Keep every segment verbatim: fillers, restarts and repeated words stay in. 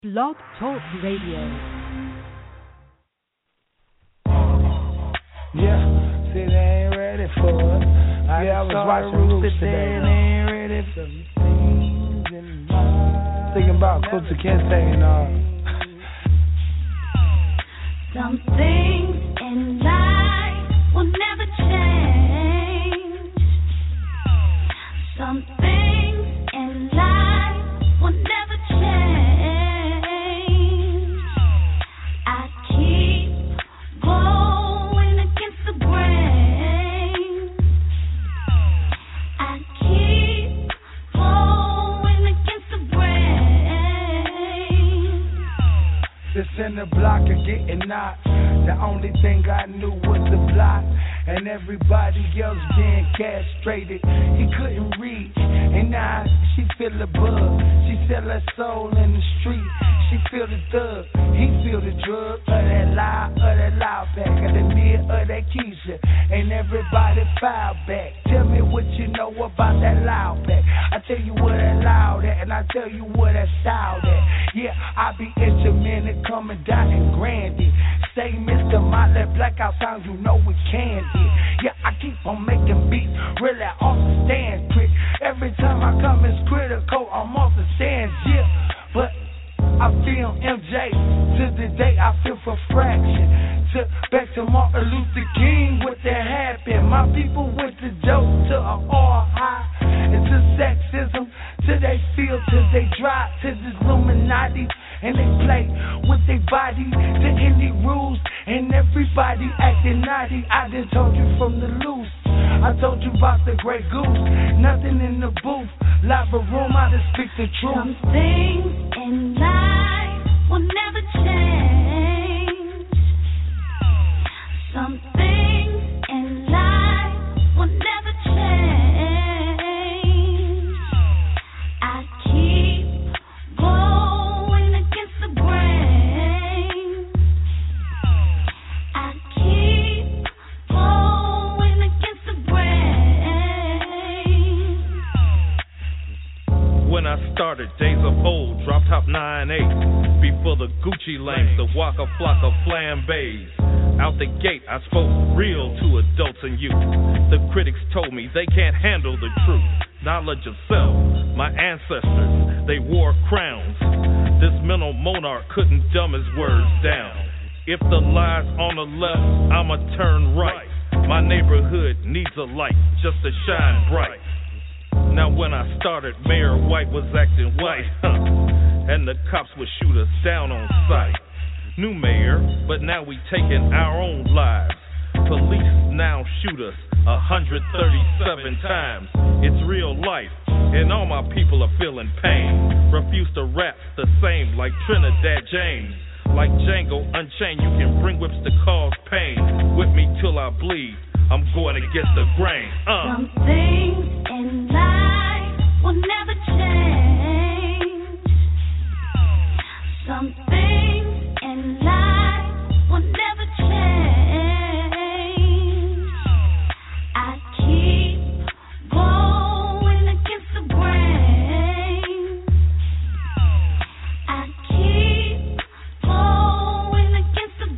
Blog Talk Radio. Yeah, see, they ain't ready for it. I yeah, I was watching Roots today. They ain't ready for things in life. Thinking about Kunta Kinte and all. Some things in life will never change. Some things in life will never change. I keep going against the grain. I keep going against the grain. This in the block of getting knocked. The only thing I knew was the block, and everybody else being castrated. He couldn't read, and now she feel the bug. She sell her soul in the street. She feel the thug, he feel the drug. Of that lie, of that loud back, of the near, of that Keisha. And everybody file back. Tell me what you know about that loud back. I tell you what that loud at, and I tell you what that style at. Yeah, I be instrumental coming down in Grandy. Say Mister Motley, blackout sounds, you know we can do. Yeah, I keep on making beats, really off the stand quick. Every time I come it's critical, I'm off the stands, yeah. But I feel M J, to the day I feel for fraction. To, back to Martin Luther King, what that happened. My people went to dope, to a all high, and to sexism, till they feel, till they drop, to this Illuminati. And they play with their body, to any rules, and everybody acting naughty. I done told you from the loose, I told you about the Grey Goose. Nothing in the booth, lava room, I just speak the truth. Some things in life will never change. Some things in life will never change. I keep going against the grain. I keep going against the grain. When I started, days of old, drop top nine eight. Before the Gucci lanes, the Waka Flocka flambés. Out the gate, I spoke real to adults and youth. The critics told me they can't handle the truth. Knowledge of self, my ancestors, they wore crowns. This mental monarch couldn't dumb his words down. If the lie's on the left, I'ma turn right. My neighborhood needs a light just to shine bright. Now when I started, Mayor White was acting white, huh? And the cops would shoot us down on sight. New mayor, but now we taking our own lives. Police now shoot us one hundred thirty-seven times. It's real life, and all my people are feeling pain. Refuse to rap the same like Trinidad James. Like Django Unchained, you can bring whips to cause pain. Whip me till I bleed, I'm going against the grain. uh. Some things in life will never change. Some things in life will never change. I keep going against the grain. I keep going against the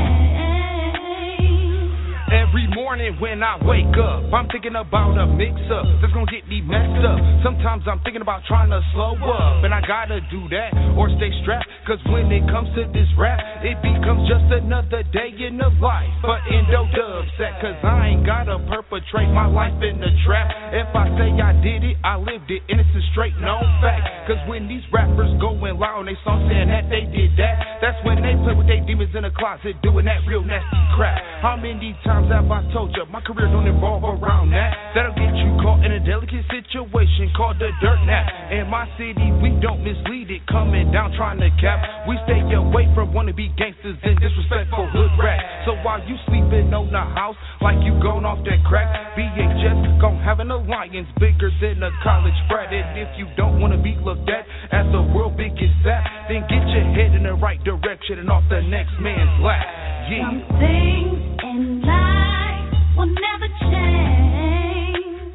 grain. Every morning when I wake up, I'm thinking about a mix-up that's gonna get me messed up. Sometimes I'm thinking about trying to slow up, and I gotta do that or stay strapped. Cause when it comes to this rap, it becomes just another day in the life. But Endo Dubset, cause I ain't gotta perpetrate my life in the trap. If I say I did it, I lived it, and it's a straight known fact. Cause when these rappers going loud on they song saying that they did that, that's when they play with their demons in the closet doing that real nasty crap. How many times have I told you my career don't involve around that? That'll get you caught in a delicate situation called the dirt nap. In my city, we don't mislead it, coming down trying to cap. We stay away from wannabe gangsters and disrespectful hood rats. So while you sleeping on the house like you going off that crack, B H S gon' have an alliance bigger than a college frat. And if you don't wanna be looked at as the world biggest sap, then get your head in the right direction and off the next man's lap. Yeah. Some things in life will never change.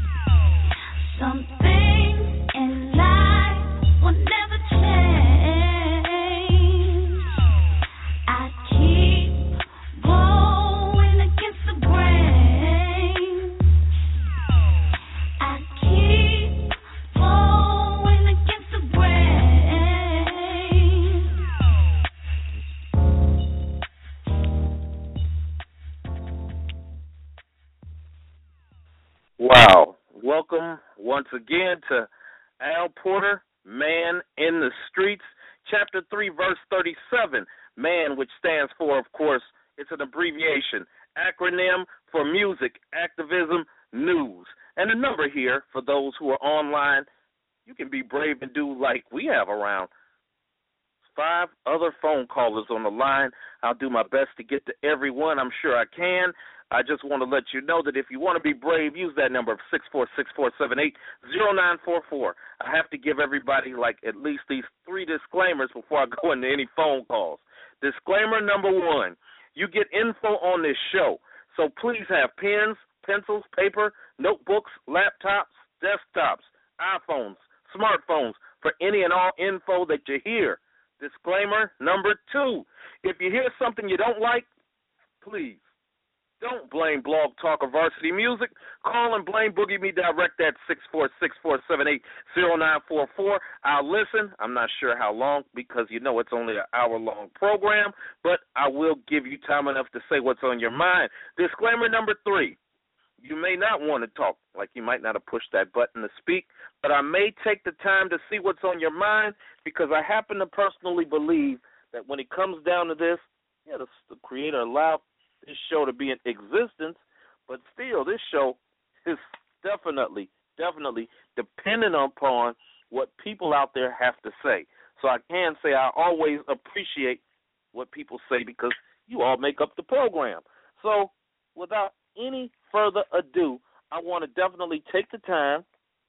Some things in life will never change. welcome once again to Al Porter, Man in the Streets, Chapter three, Verse thirty-seven. Man, which stands for, of course, it's an abbreviation, acronym for music, activism, news. And the number here, for those who are online, you can be brave and do like we have around five other phone callers on the line. I'll do my best to get to everyone. I'm sure I can. I just want to let you know that if you want to be brave, use that number of six four six, four seven eight, zero nine four four. I have to give everybody like at least these three disclaimers before I go into any phone calls. Disclaimer number one, you get info on this show, so please have pens, pencils, paper, notebooks, laptops, desktops, iPhones, smartphones for any and all info that you hear. Disclaimer number two, if you hear something you don't like, please don't blame Blog Talk or Varsity Music. Call and blame Boogie Me Direct at six four six, four seven eight, zero nine four four. I'll listen. I'm not sure how long because you know it's only an hour-long program, but I will give you time enough to say what's on your mind. Disclaimer number three, you may not want to talk, like you might not have pushed that button to speak, but I may take the time to see what's on your mind because I happen to personally believe that when it comes down to this, yeah, the, the Creator allowed this show to be in existence, but still this show is definitely, definitely dependent upon what people out there have to say. So I can say I always appreciate what people say because you all make up the program. So without any further ado, I want to definitely take the time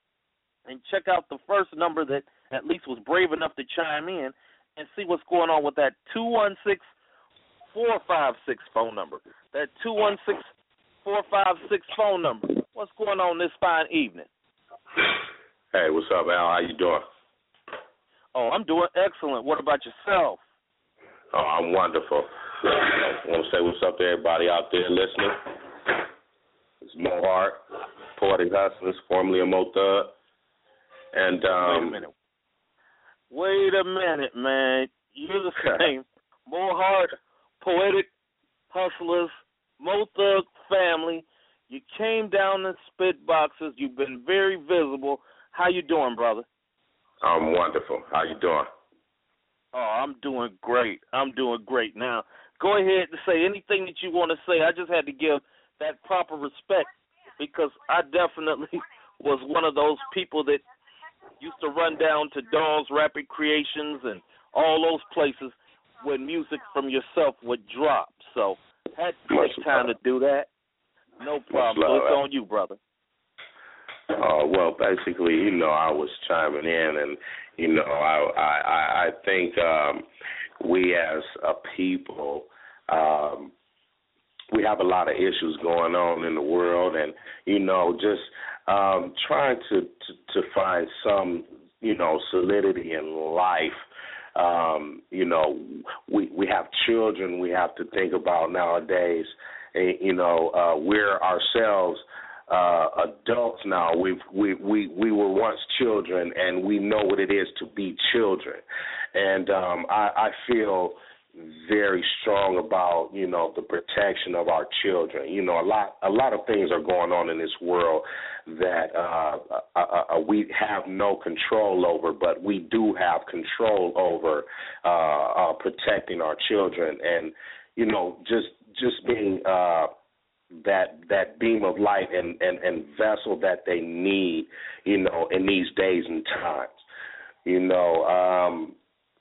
and check out the first number that at least was brave enough to chime in and see what's going on with that two one six, four five six phone number. That two one six, four five six phone number. What's going on this fine evening? Hey, what's up, Al? How you doing? Oh, I'm doing excellent. What about yourself? Oh, I'm wonderful. I want to say what's up to everybody out there listening. It's Mo Hart, Poetic Hustlers, formerly a Mo Thug. And, um... Wait a minute. Wait a minute, man. You're the same. Mo Hart, Poetic Hustlers, Mo Thug family. You came down in spit boxes. You've been very visible. How you doing, brother? I'm wonderful. How you doing? Oh, I'm doing great. I'm doing great. Now, go ahead and say anything that you want to say. I just had to give that proper respect because I definitely was one of those people that used to run down to Dawn's Rapid Creations and all those places when music from yourself would drop. So had to take time to do that. No problem. So it's on you, brother. Uh, well, basically, you know, I was chiming in, and you know, I I, I think um, we as a people, um, we have a lot of issues going on in the world, and you know, just um, trying to, to to find some, you know, solidity in life. Um, you know, we we have children we have to think about nowadays. And, you know, uh, we're ourselves uh, adults now. We've, we we we were once children, and we know what it is to be children. And um, I, I feel very strong about, you know, the protection of our children. You know, a lot a lot of things are going on in this world that uh, uh, uh, we have no control over, but we do have control over uh, uh, protecting our children. And, you know, just just being uh, that that beam of light and, and, and vessel that they need, you know, in these days and times. You know, um,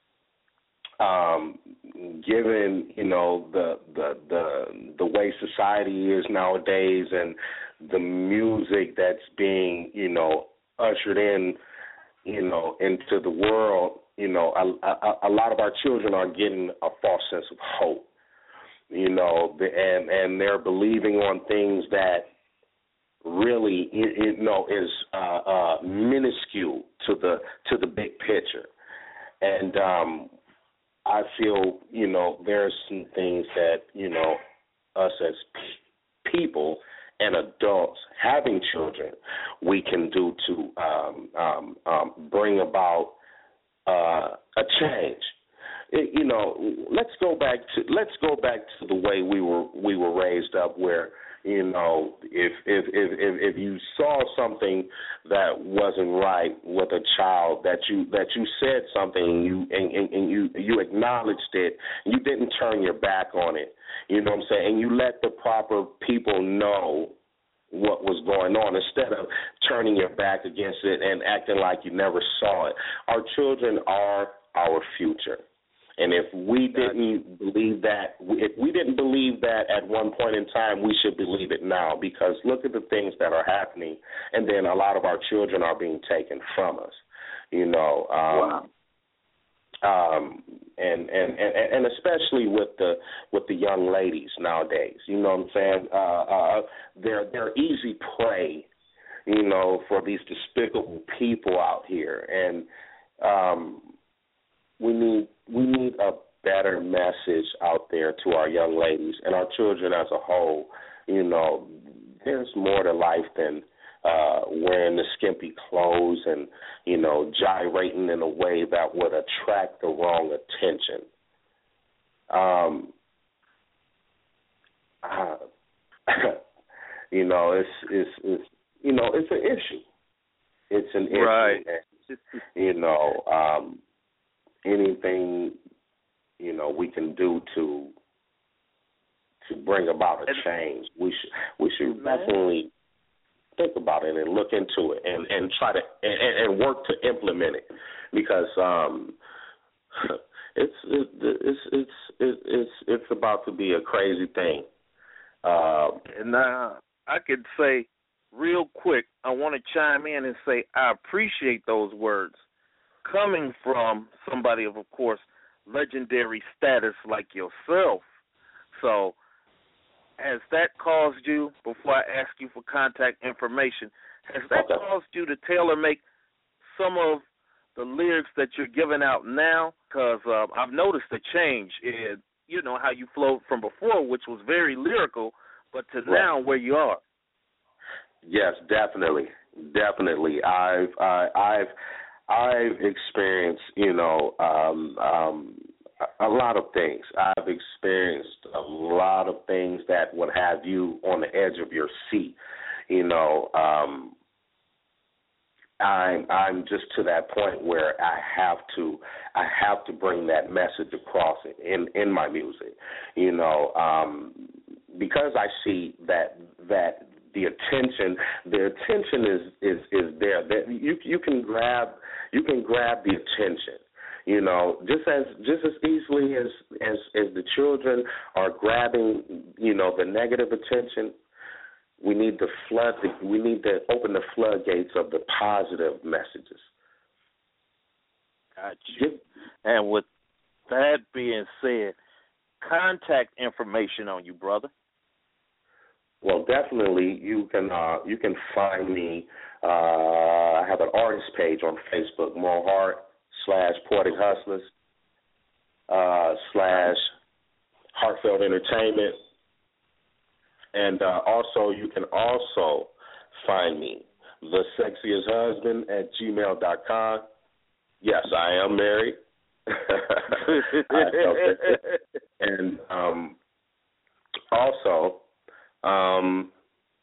um, given, you know, the, the the the way society is nowadays and the music that's being, you know, ushered in, you know, into the world, you know, a, a, a lot of our children are getting a false sense of hope. You know, and and they're believing on things that really, you know, is uh, uh, minuscule to the to the big picture. And um, I feel, you know, there's some things that, you know, us as p- people and adults having children, we can do to um, um, um, bring about uh, a change. It, you know, let's go back to let's go back to the way we were we were raised up, where, You know, if if if if, if you saw something that wasn't right with a child, that you that you said something and you and, and, and you you acknowledged it, you didn't turn your back on it. You know what I'm saying? And you let the proper people know what was going on instead of turning your back against it and acting like you never saw it. Our children are our future. And if we didn't believe that, if we didn't believe that at one point in time, we should believe it now, because look at the things that are happening, and then a lot of our children are being taken from us, you know. Um, wow. Um, and, and, and, and especially with the with the young ladies nowadays, you know what I'm saying? Uh, uh, they're they're easy prey, you know, for these despicable people out here, and um, we need. We need a better message out there to our young ladies and our children as a whole. You know, there's more to life than uh, wearing the skimpy clothes and, you know, gyrating in a way that would attract the wrong attention. Um, uh, you know, it's, it's, it's, you know, it's an issue. It's an issue. Right. And, you know, um, anything, you know, we can do to to bring about a change, we should we should definitely think about it and look into it and, and try to and, and work to implement it, because um, it's it's it's it's it's it's about to be a crazy thing. Uh, and uh, I could say real quick, I want to chime in and say I appreciate those words, coming from somebody of, of course, legendary status like yourself. So has that caused you, before I ask you for contact information, has that okay. caused you to tailor-make some of the lyrics that you're giving out now? Because uh, I've noticed a change in, you know, how you flowed from before, which was very lyrical, but to right. now where you are. Yes, definitely. Definitely. I've, uh, I've, I've experienced, you know, um, um, a lot of things. I've experienced a lot of things that would have you on the edge of your seat. You know, um, I'm I'm just to that point where I have to I have to bring that message across in in my music. You know, um, because I see that that. The attention, the attention is, is, is there. That you you can grab you can grab the attention, you know, just as just as easily as, as, as the children are grabbing, you know, the negative attention. We need to flood. The, we need to open the floodgates of the positive messages. Got you. And with that being said, contact information on you, brother. Well, definitely, you can uh, you can find me. Uh, I have an artist page on Facebook, Mo Hart slash Poetic Hustlers uh, slash Heartfelt Entertainment, and uh, also you can also find me, The Sexiest Husband at gmail dot com. Yes, I am married. and um, also. Um,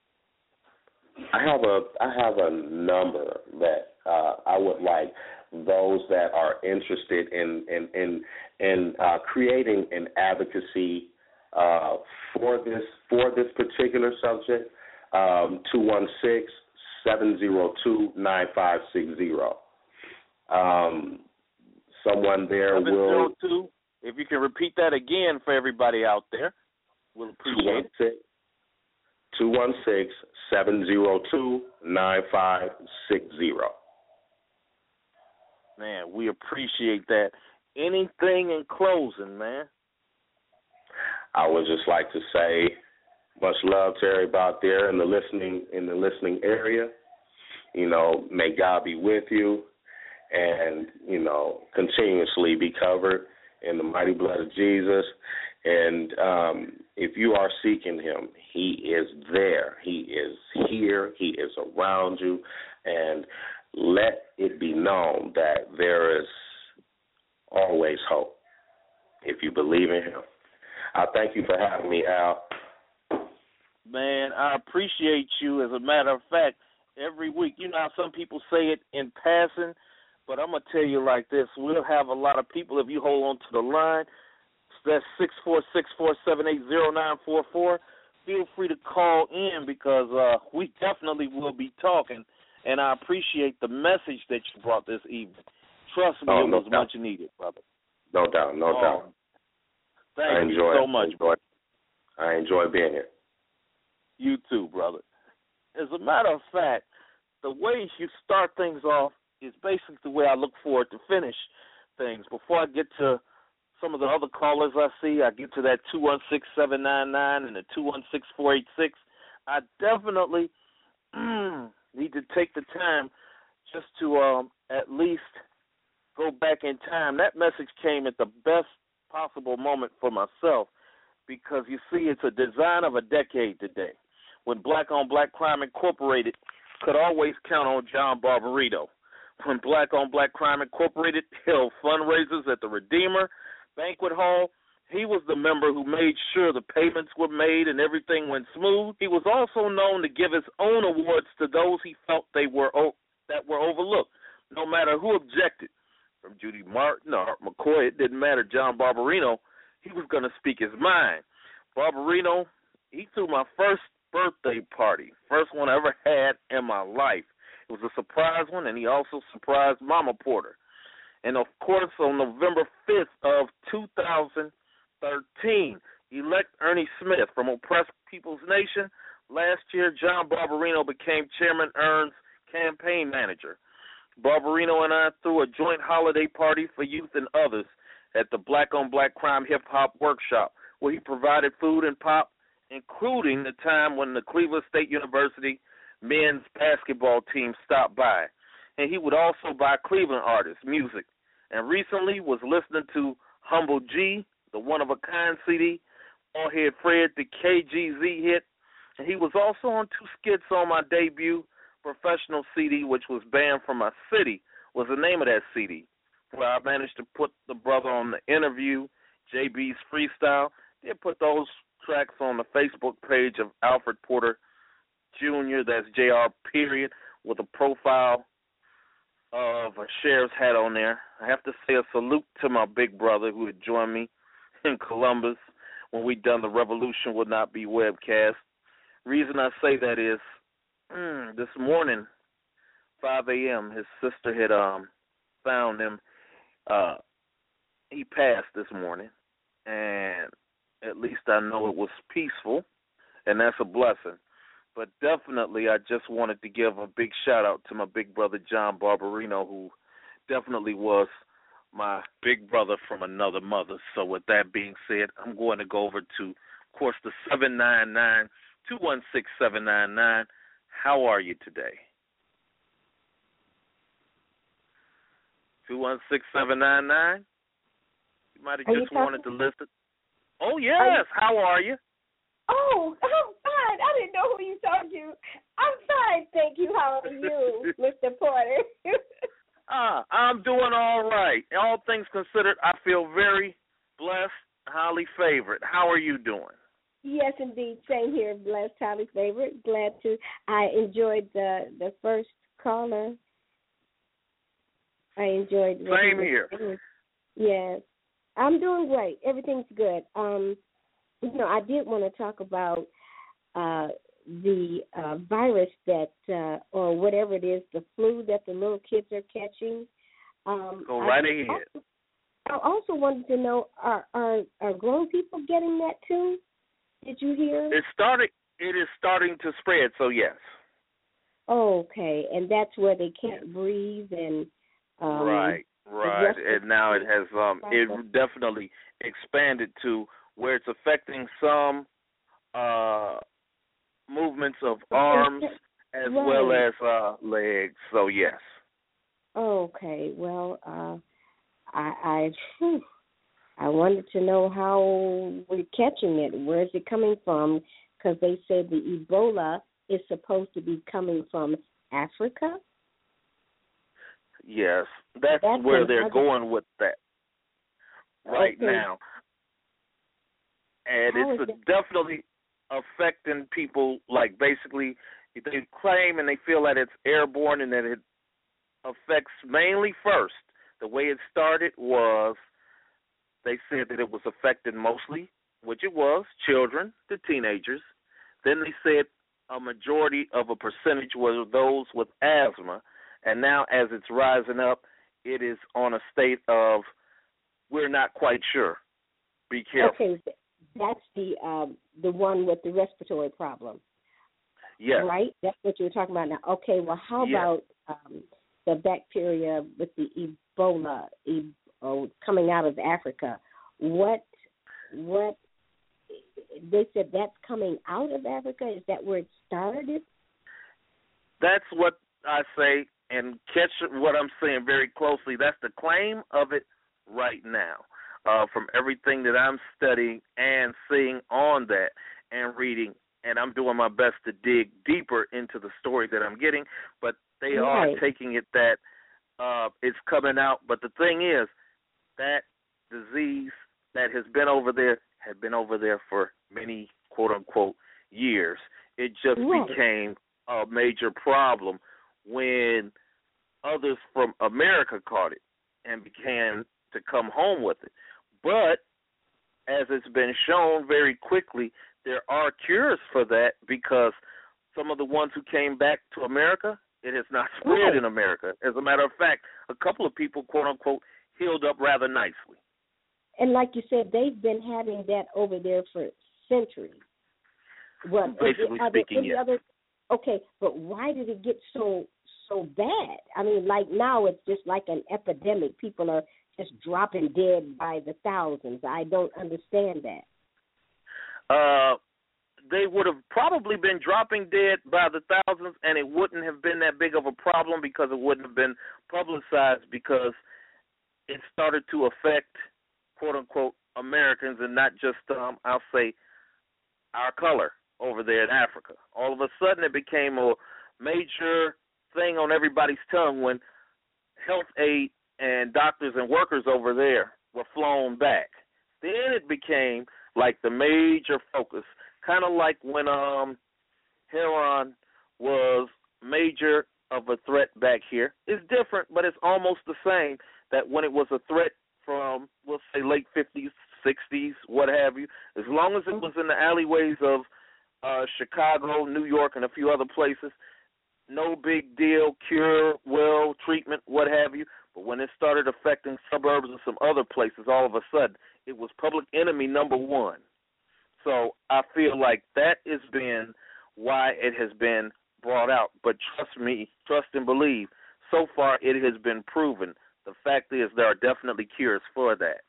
I have a I have a number that uh, I would like those that are interested in in in, in uh, creating an advocacy uh, for this for this particular subject. Um, two one six, seven zero two, nine five six zero. Um, someone there will. seven zero two. If you can repeat that again for everybody out there, we'll appreciate it. two one six, seven zero two, nine five six zero. Man, we appreciate that. Anything in closing, man? I would just like to say much love to everybody out there in the listening in the listening area. You know, may God be with you, and you know, continuously be covered in the mighty blood of Jesus. And um, if you are seeking him, he is there. He is here. He is around you. And let it be known that there is always hope if you believe in him. I thank you for having me, Al. Man, I appreciate you. As a matter of fact, every week, you know how some people say it in passing, but I'm going to tell you like this. We'll have a lot of people, if you hold on to the line, that's six four six, four seven eight, zero nine four four. Feel free to call in because uh, we definitely will be talking, and I appreciate the message that you brought this evening. Trust me, oh, it no was doubt. much needed, brother. No doubt, no oh, doubt. Thank I you enjoy so it. much. Enjoy it. I enjoy being here. You too, brother. As a matter of fact, the way you start things off is basically the way I look forward to finish things. Before I get to some of the other callers I see, I get to that two one six, seven nine nine and the two one six, four eight six. I definitely need to take the time just to um, at least go back in time. That message came at the best possible moment for myself because, you see, it's a design of a decade today when Black on Black Crime Incorporated could always count on John Barbarino. When Black on Black Crime Incorporated held fundraisers at the Redeemer Banquet Hall, he was the member who made sure the payments were made and everything went smooth. He was also known to give his own awards to those he felt they were that were overlooked, no matter who objected. From Judy Martin or Art McCoy, it didn't matter. John Barbarino, he was going to speak his mind. Barbarino, he threw my first birthday party, first one I ever had in my life. It was a surprise one, and he also surprised Mama Porter. And, of course, on November fifth of two thousand thirteen, elect Ernie Smith from Oppressed People's Nation. Last year, John Barbarino became Chairman Ern's campaign manager. Barbarino and I threw a joint holiday party for youth and others at the Black on Black Crime Hip Hop Workshop, where he provided food and pop, including the time when the Cleveland State University men's basketball team stopped by. And he would also buy Cleveland artists music. And recently was listening to Humble G, the one-of-a-kind C D, Ballhead Fred, the K G Z hit. And he was also on two skits on my debut professional C D, which was Banned from My City, was the name of that C D, where I managed to put the brother on the interview, J B's Freestyle. They put those tracks on the Facebook page of Alfred Porter Junior, that's J R period, with a profile of a sheriff's hat on there. I have to say a salute to my big brother who had joined me in Columbus when we done The Revolution Would Not Be webcast. Reason I say that is mm, this morning, five a.m., his sister had um found him. Uh, he passed this morning, and at least I know it was peaceful, and that's a blessing. But definitely I just wanted to give a big shout-out to my big brother, John Barbarino, who definitely was my big brother from another mother. So with that being said, I'm going to go over to, of course, the seven nine nine, two one six, seven nine nine. How are you today? two one six, seven nine nine. You might have just wanted to listen. Oh, yes. You... How are you? Oh, I'm fine. I didn't know who you talked to. I'm fine, thank you. How are you, Mister Porter? ah, I'm doing all right. All things considered, I feel very blessed, highly favored. How are you doing? Yes, indeed. Same here. Blessed, highly favored. Glad to. I enjoyed the the first caller. I enjoyed. Same here. Yes, I'm doing great. Everything's good. Um. You know, I did want to talk about uh, the uh, virus that, uh, or whatever it is, the flu that the little kids are catching. Um, Go right I ahead. Also, I also wanted to know, are, are are grown people getting that too? Did you hear? It's starting. It is starting to spread. So yes. Okay, and that's where they can't breathe and. Um, right. Right. And now it has. Um. It definitely expanded to where it's affecting some uh, movements of arms as right. well as uh, legs. So, yes. Okay. Well, uh, I I, whew, I wanted to know how we're catching it. Where is it coming from? Because they said the Ebola is supposed to be coming from Africa. Yes. That's, that's where they're other... going with that right okay. now. And How it's a definitely affecting people, like basically they claim and they feel that it's airborne and that it affects mainly first. The way it started was they said that it was affecting mostly, which it was, children to teenagers. Then they said a majority of a percentage was those with asthma. And now as it's rising up, it is on a state of we're not quite sure. Be careful. Okay, that's the um, the one with the respiratory problem. Yes. Right? That's what you're talking about now. Okay, well, how yes. about um, the bacteria with the Ebola e- oh, coming out of Africa? What, what, they said that's coming out of Africa? Is that where it started? That's what I say, and catch what I'm saying very closely. That's the claim of it right now. Uh, from everything that I'm studying and seeing on that and reading, and I'm doing my best to dig deeper into the story that I'm getting, but they right. are taking it that uh, it's coming out. But the thing is, that disease that has been over there had been over there for many, quote-unquote, years. It just right. became a major problem when others from America caught it and began to come home with it. But as it's been shown very quickly, there are cures for that because some of the ones who came back to America, it has not spread in America. As a matter of fact, a couple of people, quote-unquote, healed up rather nicely. And like you said, they've been having that over there for centuries. Well, Basically are speaking, there any yes. other, okay, but why did it get so so bad? I mean, like now it's just like an epidemic. People are just dropping dead by the thousands. I don't understand that. Uh, they would have probably been dropping dead by the thousands, and it wouldn't have been that big of a problem because it wouldn't have been publicized because it started to affect, quote-unquote, Americans and not just, um, I'll say, our color over there in Africa. All of a sudden it became a major thing on everybody's tongue when health aid and doctors and workers over there were flown back. Then it became like the major focus, kind of like when um, heroin was major of a threat back here. It's different, but it's almost the same, that when it was a threat from, we'll say, late fifties, sixties, what have you, as long as it was in the alleyways of uh, Chicago, New York, and a few other places, no big deal, cure, well, treatment, what have you. But when it started affecting suburbs and some other places, all of a sudden, it was public enemy number one. So I feel like that has been why it has been brought out. But trust me, trust and believe, so far it has been proven. The fact is there are definitely cures for that,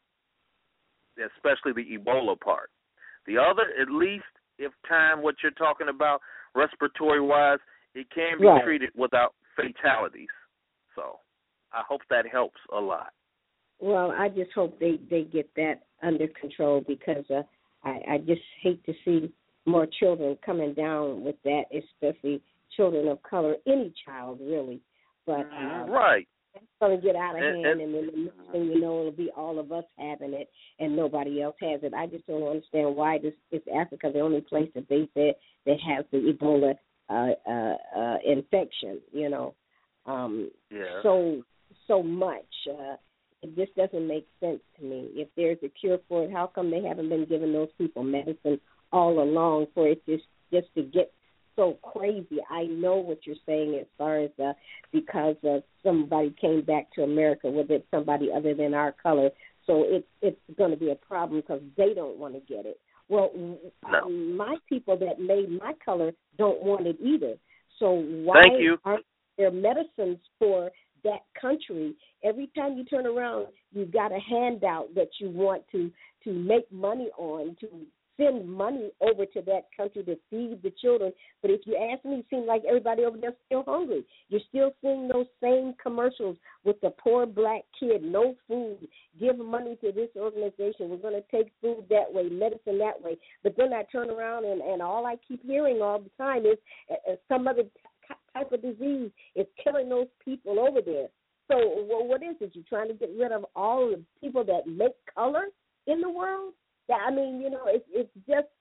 especially the Ebola part. The other, at least, if time, what you're talking about, respiratory-wise, it can be right. treated without fatalities. So I hope that helps a lot. Well, I just hope they, they get that under control because uh, I, I just hate to see more children coming down with that, especially children of color, any child really. But uh, right. it's going to get out of and, hand, and, and then the next thing you know, it'll be all of us having it and nobody else has it. I just don't understand why this is Africa the only place that they said that has the Ebola uh, uh, uh, infection, you know. Um, yeah. So, so much. Uh, it just doesn't make sense to me. If there's a cure for it, how come they haven't been giving those people medicine all along for it just, just to get so crazy? I know what you're saying as far as uh, because uh, somebody came back to America with it, somebody other than our color, so it, it's going to be a problem because they don't want to get it. Well, no. my people that made my color don't want it either. So why Thank you. aren't there medicines for that country? Every time you turn around, you've got a handout that you want to, to make money on, to send money over to that country to feed the children. But if you ask me, it seems like everybody over there is still hungry. You're still seeing those same commercials with the poor black kid, no food, give money to this organization. We're going to take food that way, medicine that way. But then I turn around and, and all I keep hearing all the time is uh, some other t- type of disease is killing those people over there. So well, what is it? You're trying to get rid of all the people that make color in the world? Yeah, I mean, you know, it's it's just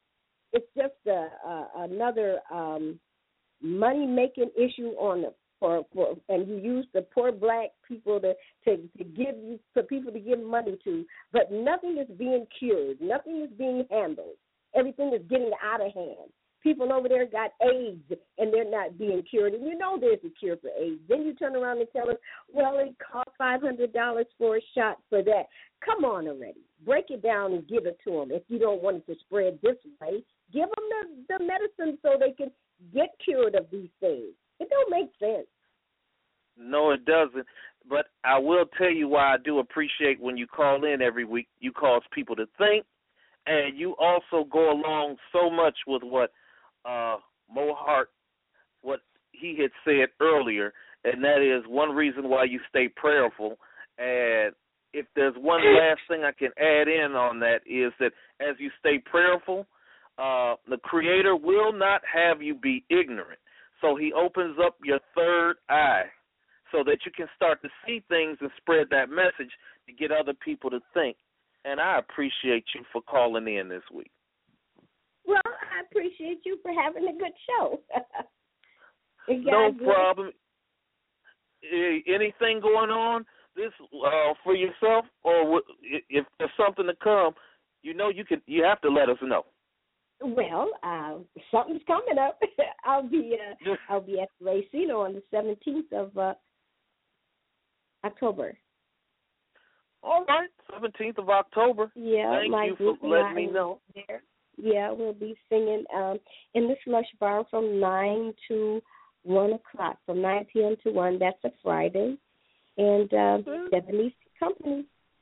it's just a, a, another um, money-making issue on the for, for and you use the poor black people to, to, to give you for people to give money to, but nothing is being cured, nothing is being handled. Everything is getting out of hand. People over there got AIDS and they're not being cured, and you know there's a cure for AIDS. Then you turn around and tell us, well, it cost five hundred dollars for a shot for that. Come on already. Break it down and give it to them. If you don't want it to spread this way, give them the, the medicine so they can get cured of these things. It don't make sense. No, it doesn't. But I will tell you why I do appreciate when you call in every week. You cause people to think, and you also go along so much with what uh, Mo Hart, what he had said earlier, and that is one reason why you stay prayerful. And if there's one last thing I can add in on that is that as you stay prayerful, uh, the Creator will not have you be ignorant. So he opens up your third eye so that you can start to see things and spread that message to get other people to think. And I appreciate you for calling in this week. Well, I appreciate you for having a good show. No problem. Anything going on this uh, for yourself, or if there's something to come, you know you can. You have to let us know. Well, uh, something's coming up. I'll be uh, I'll be at Racino on the seventeenth of uh, October. All right, seventeenth of October. Yeah, thank my you group for letting me know. There. Yeah, we'll be singing um, in the Slush Bar from nine to one o'clock. From nine p.m. to one. That's a Friday, and uh, Stephanie Company.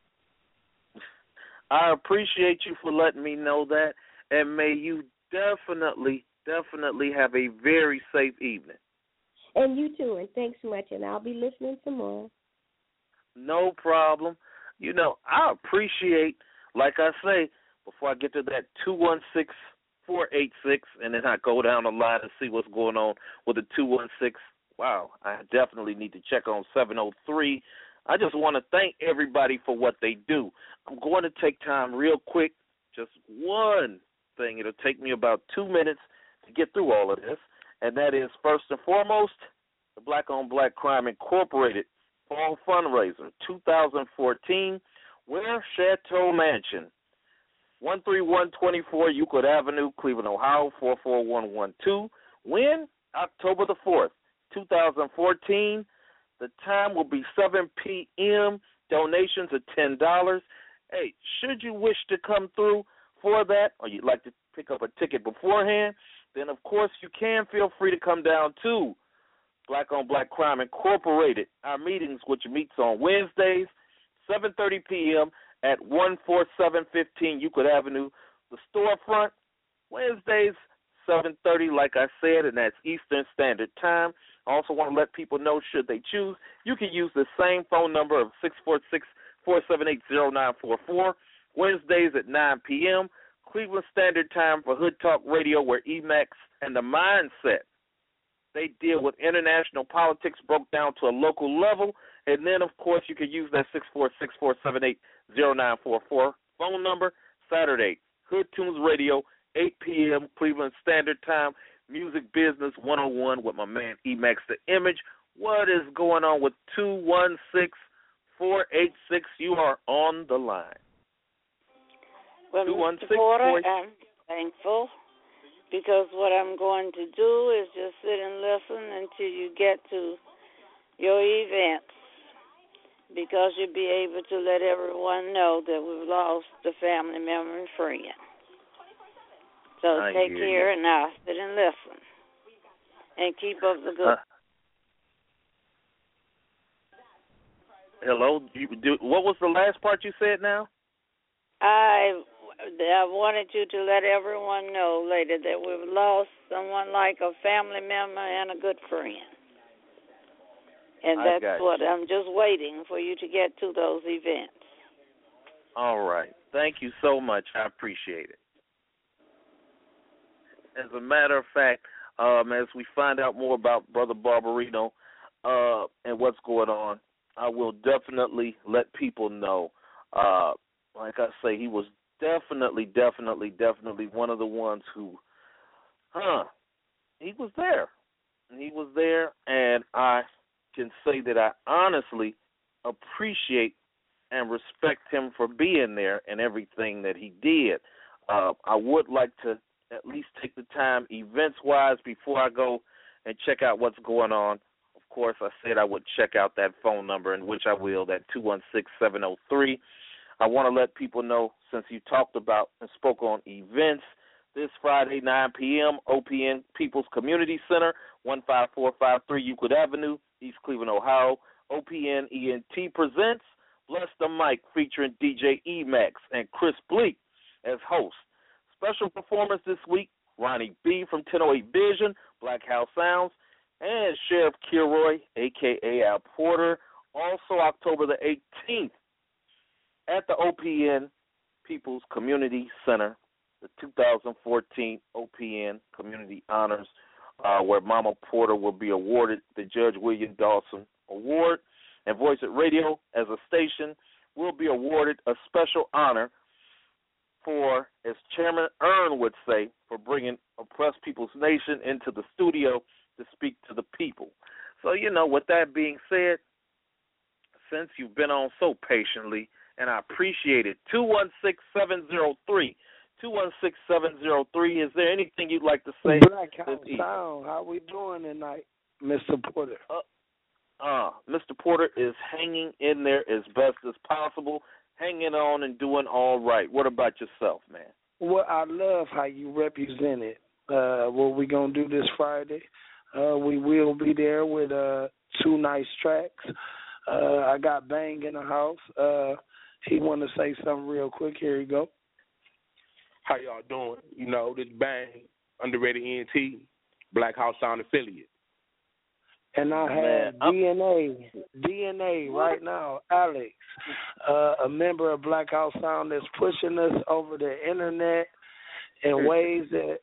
I appreciate you for letting me know that, and may you definitely, definitely have a very safe evening. And you too, and thanks so much, and I'll be listening some more. No problem. You know, I appreciate, like I say, before I get to that two one six, four eight six, and then I go down the line and see what's going on with the two one six. Wow, I definitely need to check on seven oh three. I just want to thank everybody for what they do. I'm going to take time real quick, just one thing. It'll take me about two minutes to get through all of this, and that is, first and foremost, the Black on Black Crime Incorporated Fall Fundraiser two thousand fourteen, Ware Chateau Mansion, one three one two four Euclid Avenue, Cleveland, Ohio, four four one one two. When? October the fourth, two thousand fourteen. The time will be seven p.m. Donations are ten dollars. Hey, should you wish to come through for that, or you'd like to pick up a ticket beforehand, then, of course, you can feel free to come down to Black on Black Crime Incorporated. Our meetings, which meets on Wednesdays, seven thirty p.m. at one four seven one five Euclid Avenue. The storefront, Wednesdays, seven thirty, like I said, and that's Eastern Standard Time. I also want to let people know, should they choose, you can use the same phone number of six four six, four seven eight, zero nine four four. Wednesdays at nine p.m. Cleveland Standard Time for Hood Talk Radio, where E M A X and The Mindset, they deal with international politics broke down to a local level. And then, of course, you can use that six four six, four seven eight, zero nine four four phone number. Saturday, Hood Tunes Radio, eight p.m. Cleveland Standard Time, Music Business one oh one with my man E M A X The Image. What is going on with two one six, four eight six? You are on the line. Well, Mister Porter, I'm thankful because what I'm going to do is just sit and listen until you get to your events, because you'll be able to let everyone know that we've lost a family member and friend. So I take care, you. and I'll sit and listen and keep up the good. Uh, hello? You, do, what was the last part you said now? I... I wanted you to let everyone know later that we've lost someone like a family member and a good friend. And that's what I'm just waiting for you to get to those events. All right. Thank you so much. I appreciate it. As a matter of fact, um, as we find out more about Brother Barbarino uh, and what's going on, I will definitely let people know. Uh, like I say, he was definitely, definitely, definitely one of the ones who, huh, he was there. He was there, and I can say that I honestly appreciate and respect him for being there and everything that he did. Uh, I would like to at least take the time events-wise before I go and check out what's going on. Of course, I said I would check out that phone number, in which I will, that two one six, seven oh three. I want to let people know, since you talked about and spoke on events, this Friday, nine p.m., O P N People's Community Center, one five four five three Euclid Avenue, East Cleveland, Ohio. O P N E N T presents Bless the Mic, featuring D J E-Max and Chris Bleak as hosts. Special performance this week, Ronnie B. from ten oh eight Vision, Black House Sounds, and Sheriff Kilroy, a k a. Al Porter. Also October the eighteenth at the O P N People's Community Center, the two thousand fourteen O P N Community Honors, uh, where Mama Porter will be awarded the Judge William Dawson Award, and Voice It Radio as a station will be awarded a special honor for, as Chairman Earn would say, for bringing Oppressed People's Nation into the studio to speak to the people. So, you know, with that being said, since you've been on so patiently, and I appreciate it, two one six, seven oh three, two one six, seven oh three, is there anything you'd like to say? Black House Sound, how we doing tonight, Mister Porter? Uh, uh, Mister Porter is hanging in there as best as possible, hanging on and doing all right. What about yourself, man? Well, I love how you represent it. Uh, what we going to do this Friday, uh, we will be there with uh, two nice tracks. Uh, I got Bang in the house. Uh, he want to say something real quick. Here you go. How y'all doing? You know, this Bang, underrated E N T, Black House Sound affiliate. And I have D N A, D N A right now, Alex, uh, a member of Black House Sound that's pushing us over the internet in ways that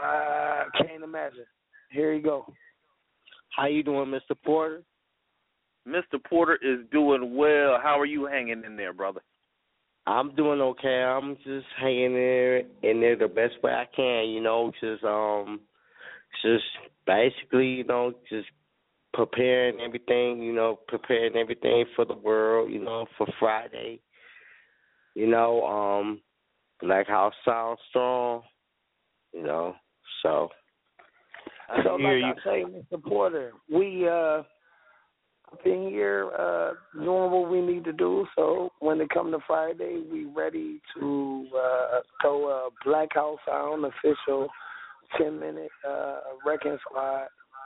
I can't imagine. Here you go. How you doing, Mister Porter? Mister Porter is doing well. How are you hanging in there, brother? I'm doing okay. I'm just hanging there in there the best way I can, you know, just um just basically, you know, just preparing everything, you know, preparing everything for the world, you know, for Friday. You know, um, Black House Sound Strong, you know, so. I so like you. I say, Mister Porter, we uh up in here uh, doing what we need to do. So when it comes to Friday, we ready to uh, throw a Black House Sound official ten-minute uh, Wrecking Squad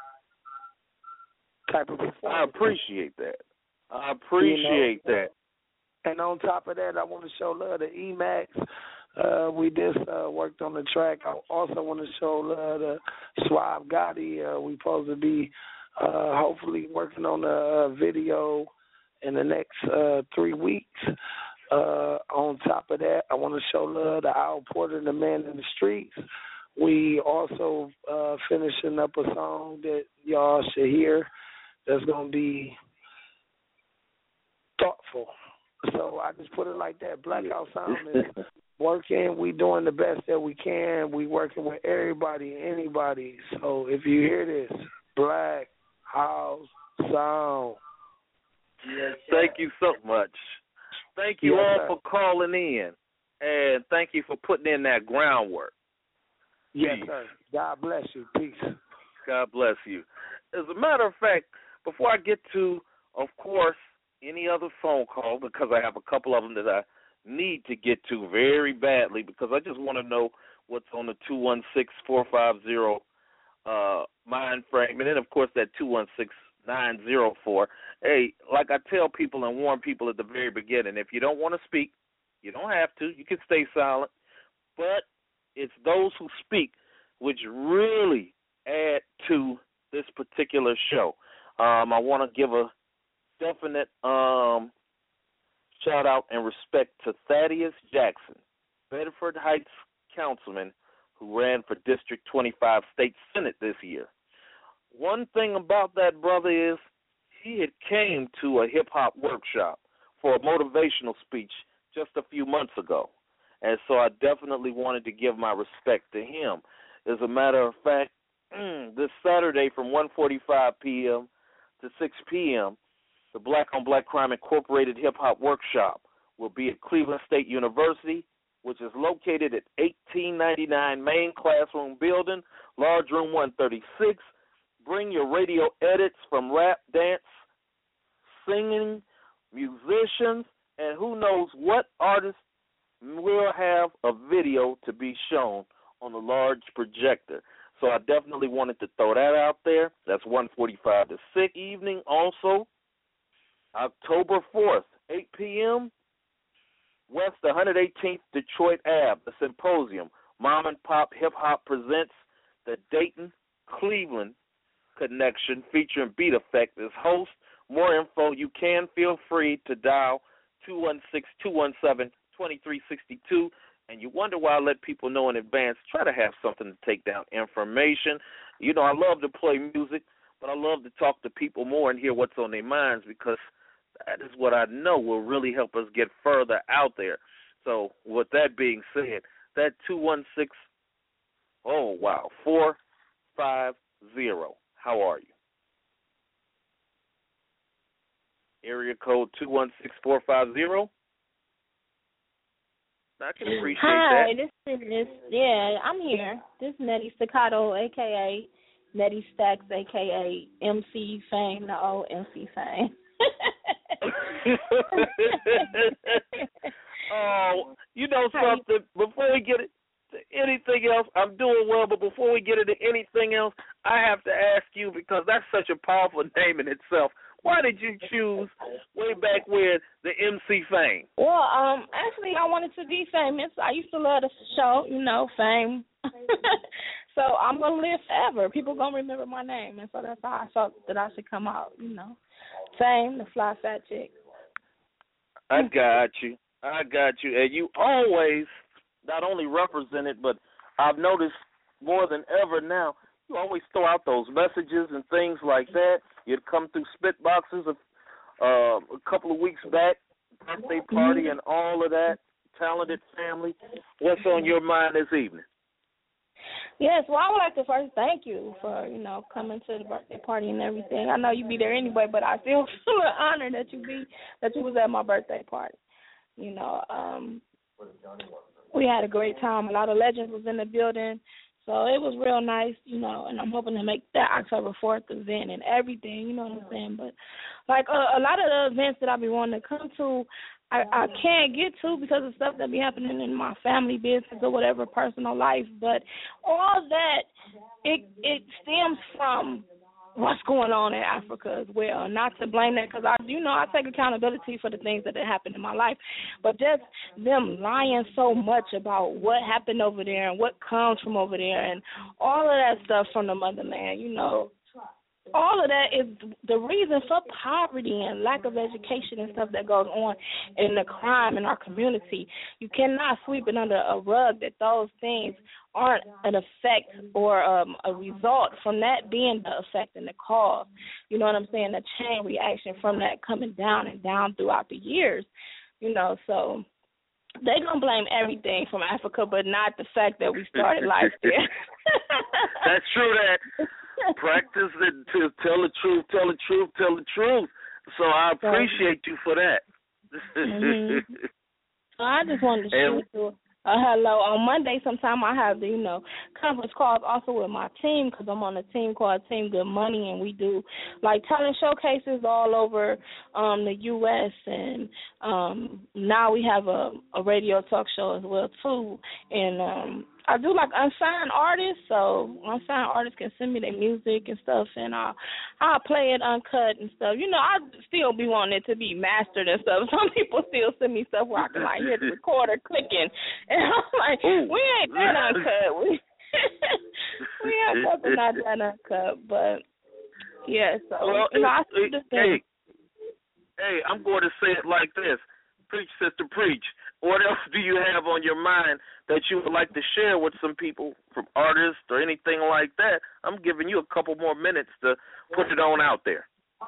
type of performance. I appreciate that. I appreciate you know, that. And on top of that, I want to show love to E-Max. Uh, we just uh, worked on the track. I also want to show love to Suave Gotti. Uh, we supposed to be Uh, hopefully working on a video in the next uh, three weeks. Uh, on top of that, I want to show love to Al Porter, the man in the streets. We also uh, finishing up a song that y'all should hear that's going to be thoughtful. So I just put it like that. Black House Sound is working. We doing the best that we can. We working with everybody, anybody. So if you hear this, Black House Sound. Yes, thank you so much. Thank you yes, all sir. for calling in, and thank you for putting in that groundwork. Yes, Peace. sir. God bless you. Peace. God bless you. As a matter of fact, before I get to, of course, any other phone call, because I have a couple of them that I need to get to very badly, because I just want to know what's on the two one six, four five zero Uh, mind frame, and then of course that two one six, nine oh four. Hey, like I tell people and warn people at the very beginning, if you don't want to speak, you don't have to. You can stay silent, but it's those who speak which really add to this particular show. Um, I want to give a definite um, shout out and respect to Thaddeus Jackson, Bedford Heights councilman, who ran for District twenty-five State Senate this year. One thing about that brother is he had came to a hip-hop workshop for a motivational speech just a few months ago. And so I definitely wanted to give my respect to him. As a matter of fact, this Saturday from one forty-five p.m. to six p.m., the Black on Black Crime Incorporated Hip Hop Workshop will be at Cleveland State University, which is located at eighteen ninety-nine Main Classroom Building, Large Room one thirty-six. Bring your radio edits from rap, dance, singing, musicians, and who knows what artists will have a video to be shown on the large projector. So I definitely wanted to throw that out there. That's one forty-five to six evening. Also, October fourth, eight p.m., West one eighteenth Detroit Ave, the Symposium. Mom and Pop Hip Hop presents the Dayton Cleveland Connection featuring Beat Effect as host. More info, you can feel free to dial two one six, two one seven, two three six two. And you wonder why I let people know in advance. Try to have something to take down information. You know, I love to play music, but I love to talk to people more and hear what's on their minds, because that is what I know will really help us get further out there. So with that being said, that two one six, oh, wow, four five zero. How are you? Area code two one six, four five zero. I can appreciate Hi, that. Hi, this is, yeah, I'm here. This is Nettie Staccato, a k a. Nettie Stacks, a k a. M C Fame, the old M C Fame. Oh, you know something, before we get it to anything else, I'm doing well, but before we get into anything else, I have to ask you, because that's such a powerful name in itself, why did you choose way back when the M C Fame? Well, um, actually, I wanted to be famous. I used to love the show, you know, Fame. So I'm going to live forever. People going to remember my name, and so that's how I felt that I should come out, you know. Fame, the fly fat chick. I got you. I got you. And you always not only represent it, but I've noticed more than ever now, you always throw out those messages and things like that. You'd come through spit boxes of, uh, a couple of weeks back, birthday party and all of that, talented family. What's on your mind this evening? Yes, well, I would like to first thank you for, you know, coming to the birthday party and everything. I know you be there anyway, but I still feel an honor that you be that you was at my birthday party. You know, um, we had a great time. A lot of legends was in the building, so it was real nice, you know, and I'm hoping to make that October fourth event and everything, you know what I'm saying? But, like, uh, a lot of the events that I be wanting to come to, I, I can't get to because of stuff that be happening in my family business or whatever, personal life. But all that, it it stems from what's going on in Africa as well. Not to blame that, because I, you know, I take accountability for the things that happened in my life. But just them lying so much about what happened over there and what comes from over there and all of that stuff from the motherland, you know. All of that is the reason for poverty and lack of education and stuff that goes on in the crime in our community. You cannot sweep it under a rug that those things aren't an effect or um, a result from that being the effect and the cause. You know what I'm saying? The chain reaction from that coming down and down throughout the years. You know, so they gonna blame everything from Africa, but not the fact that we started life there. That's true. That practice it to tell the truth, tell the truth, tell the truth. So I appreciate you for that. Mm-hmm. So I just wanted to shoot you a hello. On Monday sometime I have the, you know, conference calls also with my team, because I'm on a team called Team Good Money, and we do, like, talent showcases all over um, the U S, and um, now we have a, a radio talk show as well, too. And um, I do, like, unsigned artists, so unsigned artists can send me their music and stuff, and I'll, I'll play it uncut and stuff. You know, I still be wanting it to be mastered and stuff. Some people still send me stuff where I can, like, hear the recorder clicking, and I'm like, we ain't that uncut. We, we ain't something not that uncut, but, yeah, so, well, you know, I see the thing. Hey, hey, I'm going to say it like this. Preach, sister, preach. What else do you have on your mind that you would like to share with some people, from artists or anything like that? I'm giving you a couple more minutes to put it on out there.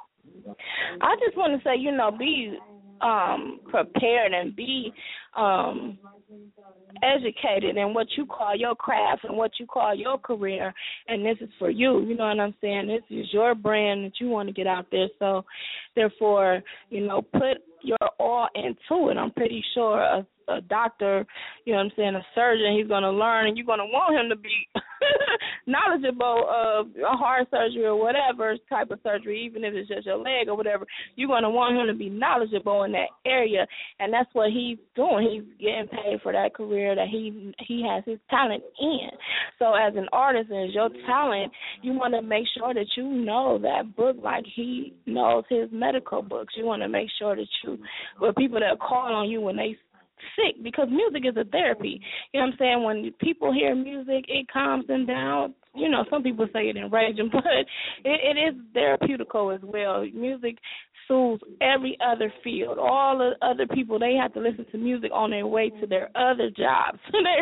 I just want to say, you know, be um, prepared and be um, educated in what you call your craft and what you call your career, and this is for you. You know what I'm saying? This is your brand that you want to get out there. So, therefore, you know, put your all into it. I'm pretty sure a, a doctor, you know what I'm saying, a surgeon, he's going to learn, and you're going to want him to be knowledgeable of a heart surgery or whatever type of surgery, even if it's just your leg or whatever. You're going to want him to be knowledgeable in that area, and that's what he's doing. He's getting paid for that career that he he has his talent in. So as an artist and as your talent, you want to make sure that you know that book like he knows his medical books. You want to make sure that you, with people that call on you when they sick, because music is a therapy. You know what I'm saying? When people hear music, it calms them down. You know, some people say it enrages them, but it, it is therapeutical as well. Music soothes every other field. All the other people, they have to listen to music on their way to their other jobs.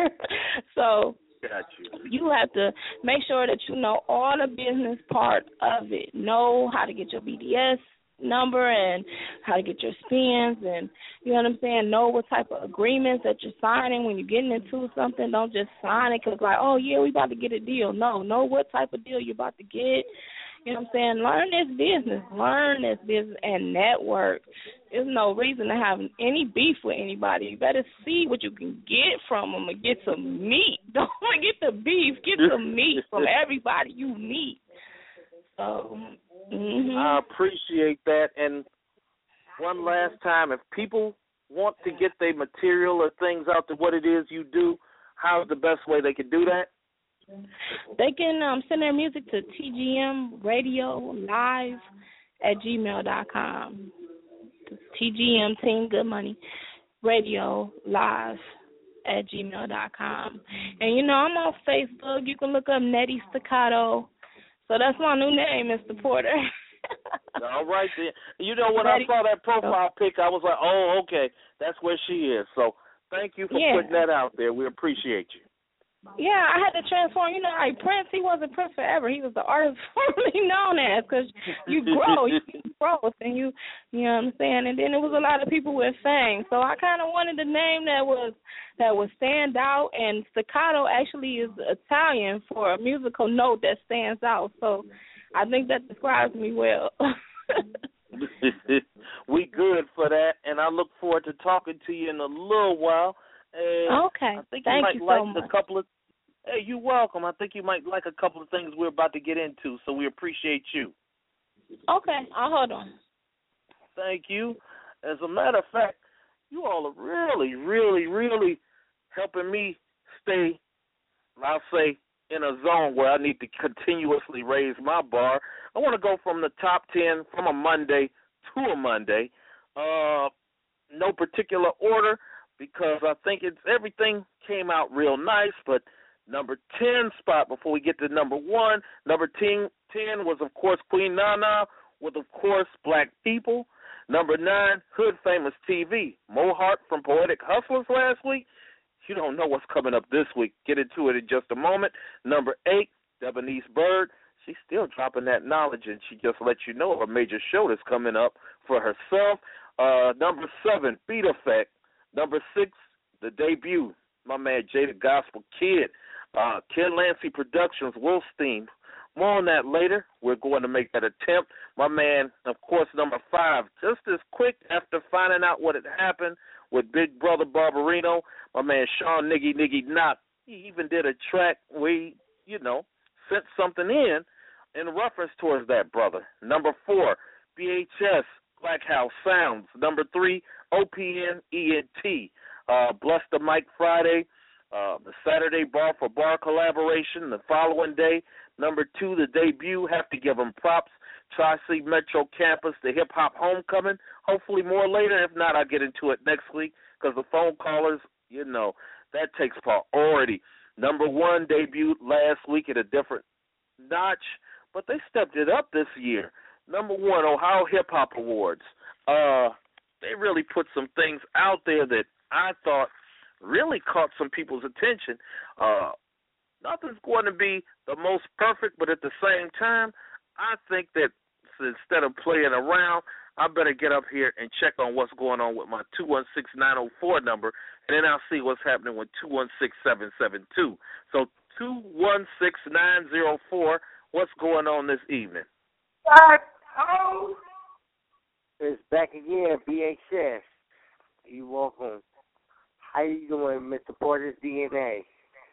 So Got you. You have to make sure that you know all the business part of it. Know how to get your B D S number and how to get your spins, and you know what I'm saying, know what type of agreements that you're signing when you're getting into something. Don't just sign it because like, oh yeah, we about to get a deal. No, know what type of deal you're about to get. You know what I'm saying? Learn this business. Learn this business and network. There's no reason to have any beef with anybody. You better see what you can get from them and get some meat. Don't get the beef. Get some meat from everybody you meet. So, mm-hmm. I appreciate that. And one last time, if people want to get their material or things out to what it is you do, how's the best way they can do that? They can um, send their music to T G M Radio Live at gmail dot com. T G M, Team Good Money, Radio Live at gmail dot com. And, you know, I'm on Facebook. You can look up Nettie Staccato. So that's my new name, Mister Porter. All right, then. You know, when Nettie, I saw that profile pic, I was like, oh, okay, that's where she is. So thank you for yeah. putting that out there. We appreciate you. Yeah, I had to transform. You know, like Prince, he wasn't Prince forever. He was the artist formerly known as, because you grow, you grow, and you, you know what I'm saying. And then there was a lot of people with fame, so I kind of wanted a name that was that would stand out. And staccato actually is Italian for a musical note that stands out. So I think that describes me well. We good for that, and I look forward to talking to you in a little while. And okay, I think thank you might you like so much. a couple of. Hey, you're welcome. I think you might like a couple of things we're about to get into, so we appreciate you. Okay, I'll hold on. Thank you. As a matter of fact, you all are really, really, really helping me stay, I'll say, in a zone where I need to continuously raise my bar. I want to go from the top ten from a Monday to a Monday. Uh, no particular order, because I think it's everything came out real nice, but number ten spot before we get to number one. Number ten, ten was, of course, Queen Nana with, of course, Black People. Number nine, Hood Famous T V. Mo Hart from Poetic Hustlers last week. You don't know what's coming up this week. Get into it in just a moment. Number eight, Debonese Bird. She's still dropping that knowledge, and she just let you know of a major show that's coming up for herself. Uh, number seven, Beat Effect. Number six, the debut, my man Jay the Gospel Kid. Uh, Ken Lancey Productions, Wolfstein. More on that later. We're going to make that attempt. My man, of course, number five, just as quick after finding out what had happened with Big Brother Barbarino, my man Sean Niggy Niggy Knock, he even did a track where he, you know, sent something in in reference towards that brother. Number four, B H S, Black House Sounds. Number three, O P N E N T, uh, Bless the Mic Friday. Uh, the Saturday Bar for Bar collaboration the following day. Number two, the debut. Have to give them props. Tri-C Metro Campus, the hip-hop homecoming. Hopefully more later. If not, I'll get into it next week, because the phone callers, you know, that takes priority. Number one debuted last week at a different notch, but they stepped it up this year. Number one, Ohio Hip Hop Awards. Uh, they really put some things out there that I thought really caught some people's attention. Uh, nothing's going to be the most perfect, but at the same time, I think that instead of playing around, I better get up here and check on what's going on with my two one six, nine oh four number, and then I'll see what's happening with two one six, seven seven two. So two one six, nine oh four, what's going on this evening? Oh. It's back again, B H S. You welcome. How you doing, Mister Porter's D N A?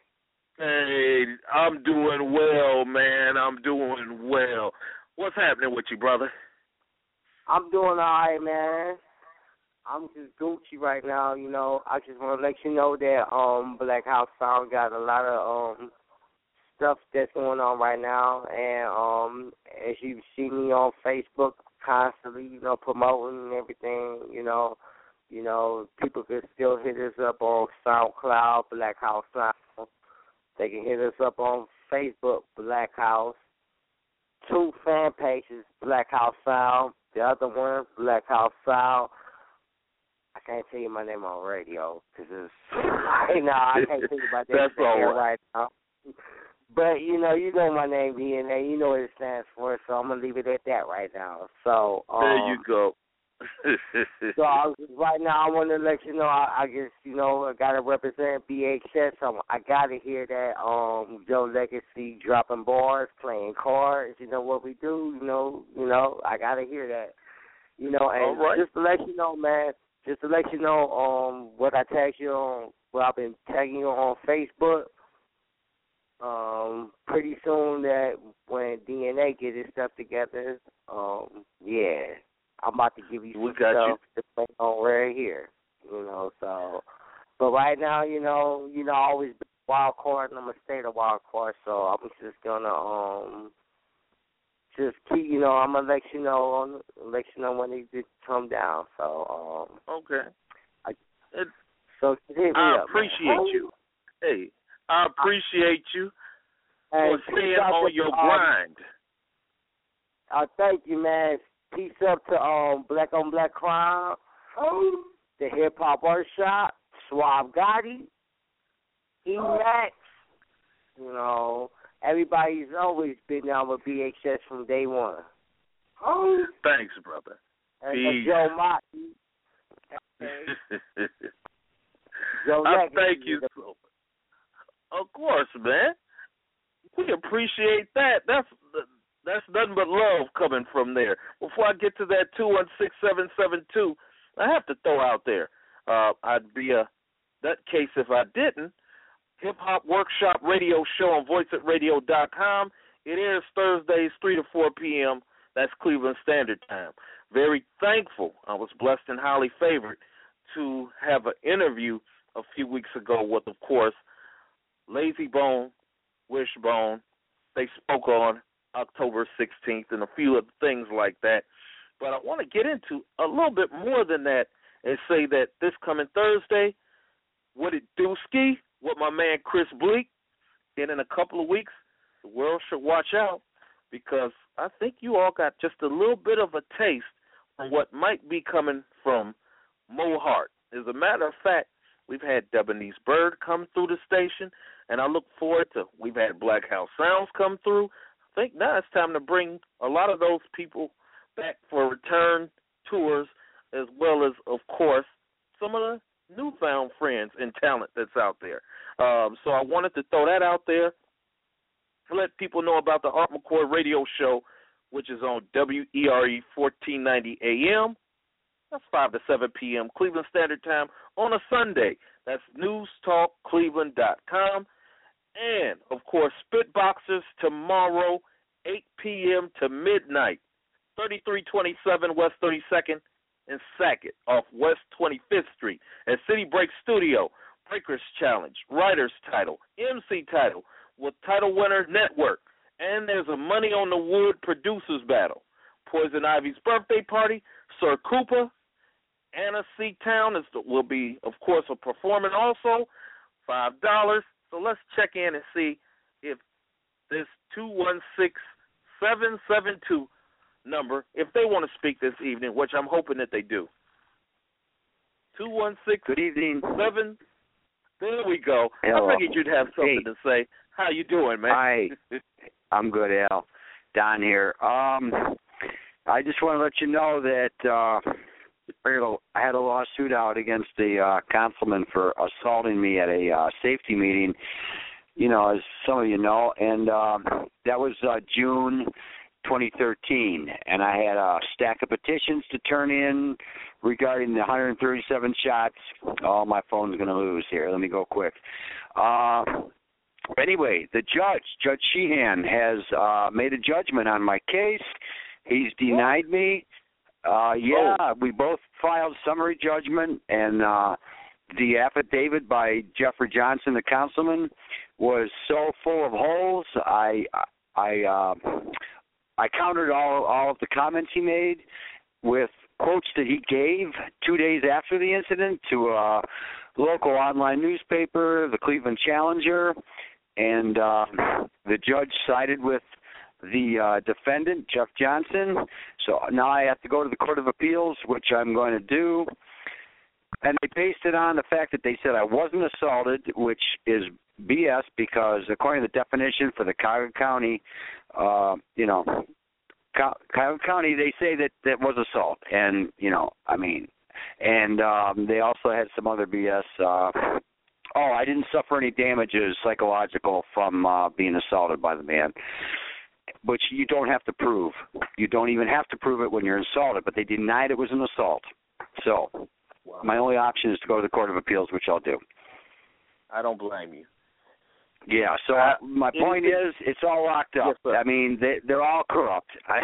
Hey, I'm doing well, man. I'm doing well. What's happening with you, brother? I'm doing all right, man. I'm just Gucci right now, you know. I just want to let you know that um, Black House Sound got a lot of um stuff that's going on right now, and um, as you see me on Facebook constantly, you know, promoting and everything, you know, you know, people can still hit us up on SoundCloud, Black House Sound. They can hit us up on Facebook, Black House. Two fan pages, Black House Sound. The other one, Black House Sound. I can't tell you my name on radio because it's right now. I can't tell you my name That's all right. right now. But you know, you know my name, D N A. You know what it stands for. So I'm gonna leave it at that right now. So um, there you go. So I was, right now, I want to let you know. I, I guess you know I gotta represent B H S. So I gotta hear that um, Joe Legacy dropping bars, playing cards. You know what we do. You know, you know I gotta hear that. You know, and right. just to let you know, man. Just to let you know, um, what I tagged you on. Well, I've been tagging you on Facebook. Um, pretty soon that when D N A get his stuff together, um, yeah. I'm about to give you some we got stuff you. to play on right here, you know. So, but right now, you know, you know, I always been a wild card, and I'm gonna stay the wild card. So I'm just gonna um, just keep, you know, I'm gonna let you know, let you know when they just come down. So um, okay. I, it, so hit me I up, appreciate man. you. Hey, I appreciate you Hey, for staying on your um, grind. I uh, thank you, man. Peace up to um Black on Black Crime, um, the Hip Hop Workshop, Suave Gotti, E-Max. You know, everybody's always been down with B H S from day one. Um, Thanks, brother. And Peace. Joe Motley. Joe I Legacy. thank you so much. Of course, man. We appreciate that. That's that's nothing but love coming from there. Before I get to that two one six, seven seven two, I have to throw out there. Uh, I'd be a that case if I didn't. Hip Hop Workshop Radio Show on voice it radio dot com. It airs Thursdays, three to four p.m. That's Cleveland Standard Time. Very thankful. I was blessed and highly favored to have an interview a few weeks ago with, of course, Lazy Bone, Wishbone. They spoke on October sixteenth and a few other things like that. But I want to get into a little bit more than that and say that this coming Thursday, what it do ski with my man Chris Bleak, and in a couple of weeks, the world should watch out because I think you all got just a little bit of a taste from what might be coming from Mo Hart. As a matter of fact, we've had Debonese Bird come through the station, and I look forward to, we've had Black House Sounds come through. I think now it's time to bring a lot of those people back for return tours, as well as, of course, some of the newfound friends and talent that's out there. Um, so I wanted to throw that out there to let people know about the Art McCoy radio show, which is on W E R E fourteen ninety A M. That's five to seven p.m. Cleveland Standard Time on a Sunday. That's news talk cleveland dot com. And, of course, Spitboxers tomorrow, eight p.m. to midnight, thirty-three twenty-seven West thirty-second and Sackett off West twenty-fifth Street at City Break Studio. Breakers Challenge, Writer's Title, M C Title with Title Winner Network. And there's a Money on the Wood Producers Battle. Poison Ivy's birthday party, Sir Cooper, Anna C. Town is, will be, of course, a performing also, five dollars. So let's check in and see if this two one six, seven seven two number, if they want to speak this evening, which I'm hoping that they do. two one six, Good evening. seven. There we go. Hello. I figured you'd have something Hey. to say. How you doing, man? Hi. I'm good, Al. Don here. Um, I just want to let you know that uh, I had a lawsuit out against the uh, councilman for assaulting me at a uh, safety meeting, you know, as some of you know, and um, that was uh, June twenty thirteen, and I had a stack of petitions to turn in regarding the one hundred thirty-seven shots. Oh, my phone's going to lose here. Let me go quick. Uh, anyway, the judge, Judge Sheehan, has uh, made a judgment on my case. He's denied me. Uh, yeah, oh. We both filed summary judgment, and uh, the affidavit by Jeffrey Johnson, the councilman, was so full of holes. I, I, uh, I countered all all of the comments he made with quotes that he gave two days after the incident to a local online newspaper, the Cleveland Challenger, and uh, the judge sided with the uh, defendant, Jeff Johnson. So now I have to go to the Court of Appeals, which I'm going to do. And they based it on the fact that they said I wasn't assaulted, which is B S because according to the definition for the Cuyahoga County, uh, you know, Cuyahoga County, they say that that was assault. And, you know, I mean, and um, they also had some other B S. Uh, oh, I didn't suffer any damages psychological from uh, being assaulted by the man. Which you don't have to prove. You don't even have to prove it when you're assaulted, but they denied it was an assault. So wow. My only option is to go to the Court of Appeals, which I'll do. I don't blame you. Yeah, so uh, my point is, it's all locked up. Yes, I mean, they, they're all corrupt. I,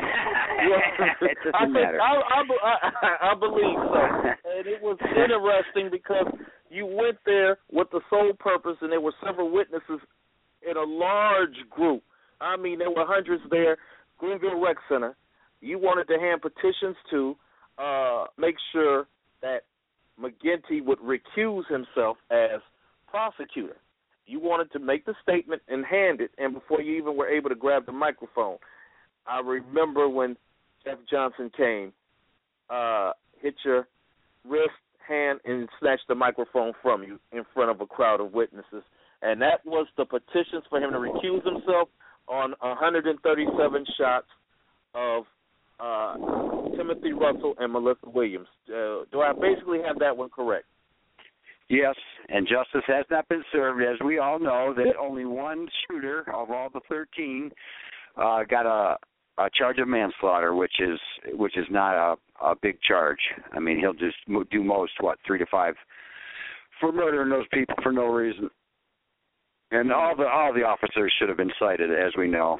it doesn't I matter. I, I, I, I believe so. And it was interesting because you went there with the sole purpose, and there were several witnesses in a large group. I mean, there were hundreds there, Greenville Rec Center. You wanted to hand petitions to uh, make sure that McGinty would recuse himself as prosecutor. You wanted to make the statement and hand it, and before you even were able to grab the microphone. I remember when Jeff Johnson came, uh, hit your wrist, hand, and snatched the microphone from you in front of a crowd of witnesses. And that was the petitions for him to recuse himself on one hundred thirty-seven shots of uh, Timothy Russell and Melissa Williams. Uh, do I basically have that one correct? Yes, and justice has not been served. As we all know, that only one shooter of all the thirteen uh, got a, a charge of manslaughter, which is which is not a, a big charge. I mean, he'll just do most, what, three to five for murdering those people for no reason. And all the all the officers should have been cited, as we know.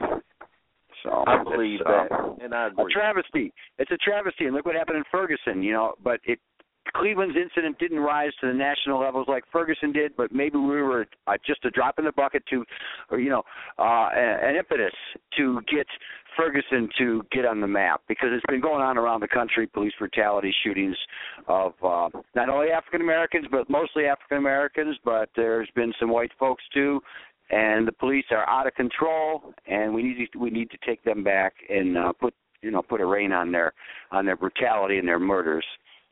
So I believe that, uh, and I agree. A travesty. It's a travesty, and look what happened in Ferguson. You know, but it Cleveland's incident didn't rise to the national levels like Ferguson did, but maybe we were uh, just a drop in the bucket to, or you know, uh, an impetus to get Ferguson to get on the map, because it's been going on around the country, police brutality, shootings of uh, not only African Americans, but mostly African Americans, but there's been some white folks too, and the police are out of control, and we need to, we need to take them back and uh, put you know put a rein on their on their brutality and their murders.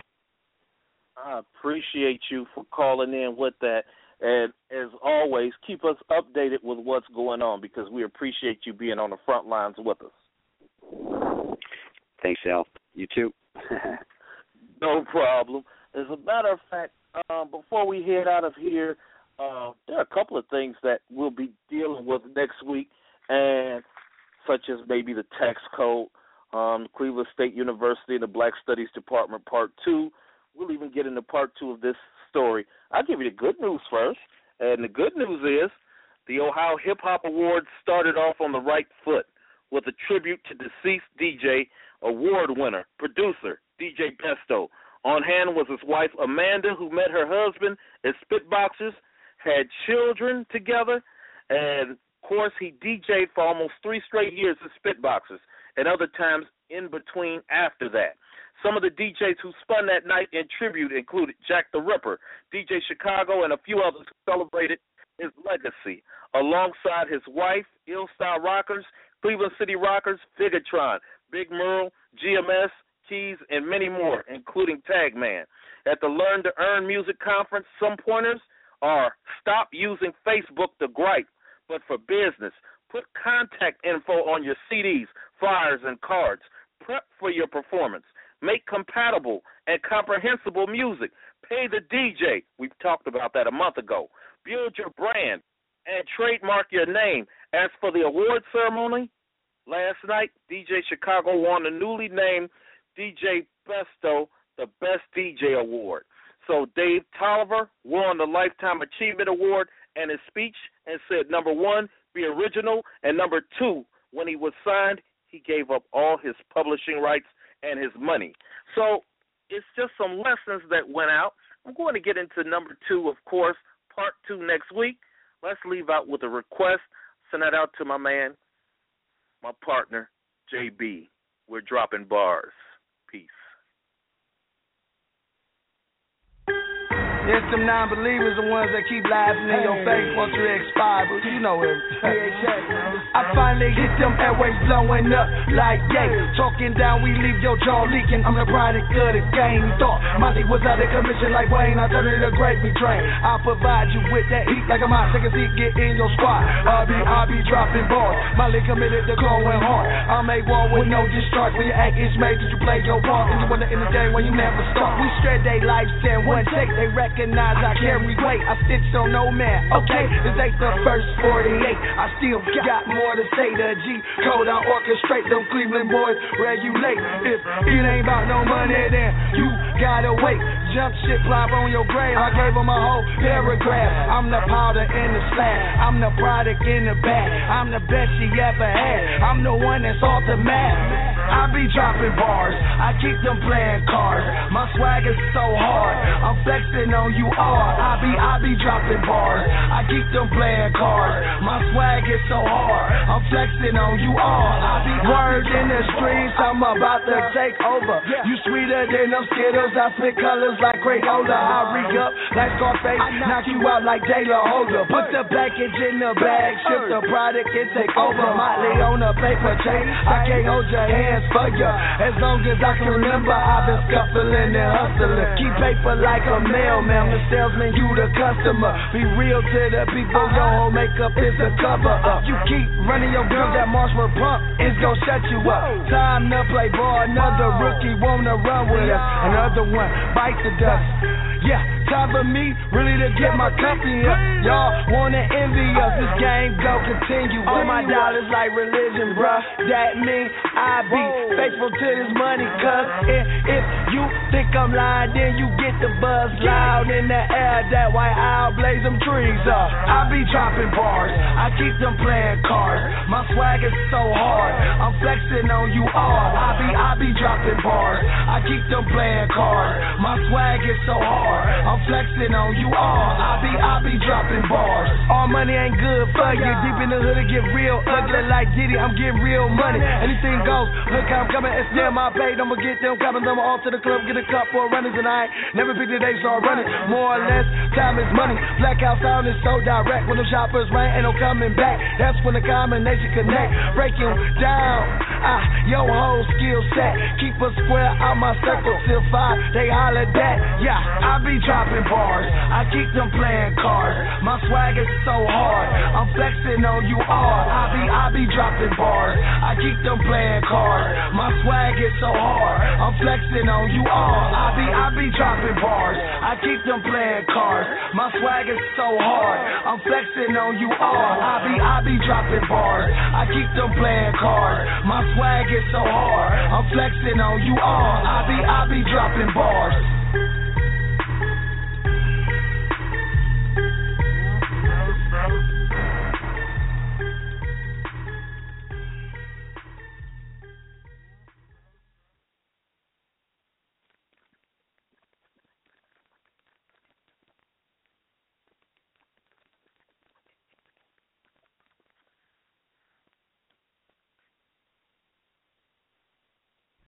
I appreciate you for calling in with that. And as always, keep us updated with what's going on, because we appreciate you being on the front lines with us. Thanks, Al. You too. No problem. As a matter of fact, uh, before we head out of here, uh, there are a couple of things that we'll be dealing with next week, and such as maybe the tax code, um, Cleveland State University and the Black Studies Department, Part two. We'll even get into part two of this story. I'll give you the good news first. And the good news is the Ohio Hip Hop Awards started off on the right foot with a tribute to deceased D J, award winner, producer, D J Pesto. On hand was his wife, Amanda, who met her husband as Spitboxers, had children together, and, of course, he D J'd for almost three straight years as Spitboxers, and other times in between after that. Some of the D Js who spun that night in tribute included Jack the Ripper, D J Chicago, and a few others who celebrated his legacy, alongside his wife, Ill Style Rockers, Cleveland City Rockers, Figatron, Big Merle, G M S, Keys, and many more, including Tagman. At the Learn to Earn Music Conference, some pointers are stop using Facebook to gripe, but for business. Put contact info on your C Ds, flyers, and cards. Prep for your performance. Make compatible and comprehensible music. Pay the D J. We talked about that a month ago. Build your brand and trademark your name. As for the award ceremony, last night, D J Chicago won the newly named D J Besto the Best D J Award. So Dave Tolliver won the Lifetime Achievement Award in his speech and said, number one, be original, and number two, when he was signed, he gave up all his publishing rights and his money. So it's just some lessons that went out. I'm going to get into number two, of course, part two next week. Let's leave out with a request. Send that out to my man, my partner, J B. We're dropping bars. Peace. There's some non-believers, the ones that keep laughing in your face once you expire, but you know it. I finally hit them airways blowing up like yay. Talking down, we leave your jaw leaking. I'm the product of the game. Thought Monty was out of commission like Wayne. I turned it a gravy train. I'll provide you with that heat like a mouse. Take a seat, get in your squad. I'll be, I'll be dropping bars. Molly committed to going hard. I'll make war with no discharge. When your act is made, did you play your part? And you wanna end the game when you never start. We straight they life in one take. They reckon recognize I carry weight. I stitched on no man. Okay, this ain't the first forty-eight. I still got more to say. The G code, I orchestrate them Cleveland boys regulate. If it ain't about no money, then you gotta wait. Jump shit, plop on your grave. I gave them a whole paragraph. I'm the powder in the slab. I'm the product in the bag. I'm the best she ever had. I'm the one that's off the map. I be dropping bars. I keep them playing cards. My swag is so hard. I'm flexing on you all. I be, I be dropping bars. I keep them playing cards. My swag is so hard. I'm flexing on you all. I be word in the streets. I'm about to take over. You sweeter than them Skittles. I spit colors like Crayola. I rig up like Scarface. Knock you out like De La Holder. Put the package in the bag. Ship the product and take over. Motley on a paper chain. I can't hold your hands for you. As long as I can remember, I've been scuffling and hustling. Keep paper like a mailman. I'm the salesman, you the customer. Be real to the people. Your whole makeup is a cover up. You keep running your girl, that Marshall pump is gonna shut you up. Time to play ball. Another rookie wanna run with us. Another one bite the dust. Yeah, time for me really to get my company up. Y'all wanna envy us, this game gon' continue. All my dollars like religion, bruh. That mean I be faithful to this money, cuz if, if you think I'm lying, then you get the buzz loud in the air. That white owl blaze them trees up. I be dropping bars, I keep them playing cards. My swag is so hard, I'm flexing on you all. I be, I be dropping bars, I keep them playing cards. My swag is so hard, I'm flexing on you all. I be, I be dropping bars. All money ain't good for you. Deep in the hood, it get real ugly like Diddy. I'm getting real money. Anything goes. Look how I'm coming. It's near my paid. I'ma get them coming. Them off to the club, get a cup for runners, and I ain't never picked the day, so I run it. More or less, time is money. Blackout sound is so direct. When them shoppers rain, ain't no coming back. That's when the combination connect. Break you down. Ah, your whole skill set. Keep a square out my circle till five. They holler that. Yeah, I be dropping bars. I keep them playing cards. My swag is so hard. I'm flexing on you all. I be, I be dropping bars. I keep them playing cards. My swag is so hard. I'm flexing on you all. I be, I be dropping bars. I keep them playing cards. My swag is so hard. I'm flexing on you all. I be, I be dropping bars. I keep them playing cards. My swag is so hard. I'm flexing on you all. I be, I be dropping bars.